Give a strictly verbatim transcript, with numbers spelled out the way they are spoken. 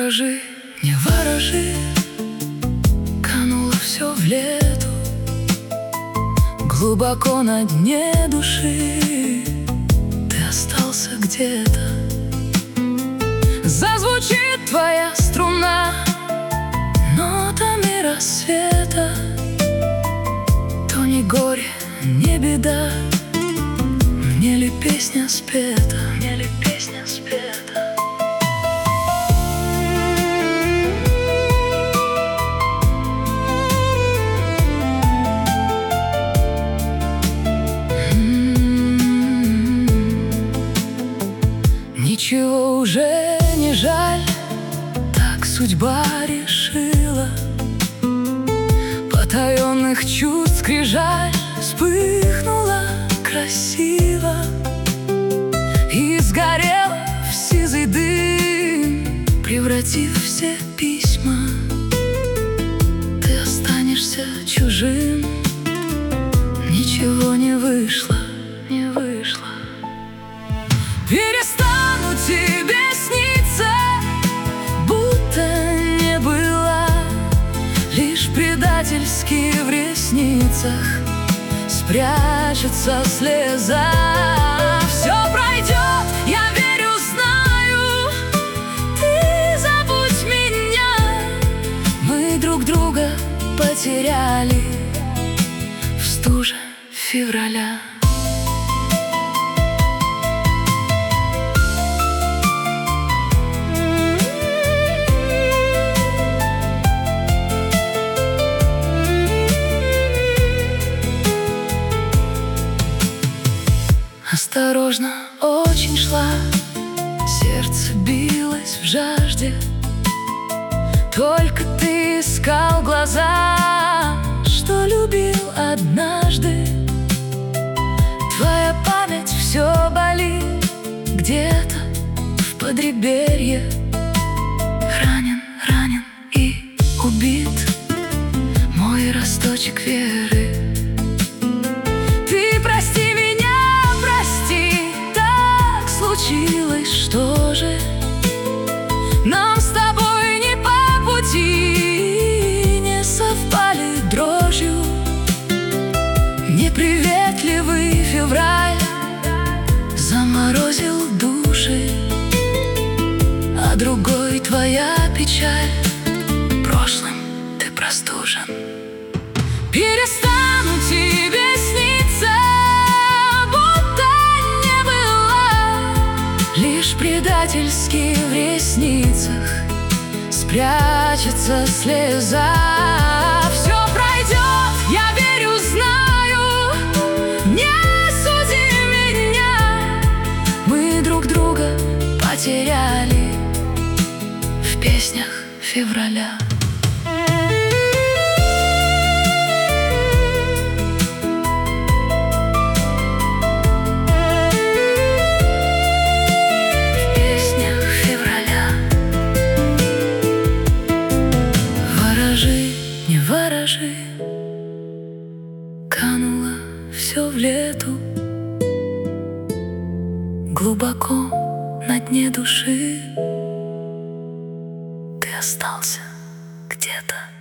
Ворожи, не ворожи, кануло все в лету. Глубоко на дне души ты остался где-то. Зазвучит твоя струна нотами рассвета. То не горе, не беда, мне ли песня спета, мне ли песня спета. Ничего уже не жаль, так судьба решила. Потаенных чувств скрижаль вспыхнула красиво и сгорела в сизый дым, превратив все письма. Ты останешься чужим, ничего не вышло, не вышло. Перестану тебе сниться, будто не была, лишь предательски в ресницах спрячется слеза. Все пройдет, я верю, знаю, ты забудь меня. Мы друг друга потеряли в стуже февраля. Осторожно очень шла, сердце билось в жажде. Только ты искал глаза, что любил однажды. Твоя память все болит где-то в подреберье. Ранен, ранен и убит мой росточек веры. Ты прости меня, случилось, что же нам с тобой не по пути, не совпали дрожью. Неприветливый февраль заморозил души, а другой твоя печаль, прошлым ты простужен. Перестану тебе сниться, лишь предательски в ресницах спрячется слеза. Все пройдет, я верю, знаю, не суди меня. Мы друг друга потеряли в песнях февраля. Не ворожи, кануло все в лету. Глубоко на дне души ты остался где-то.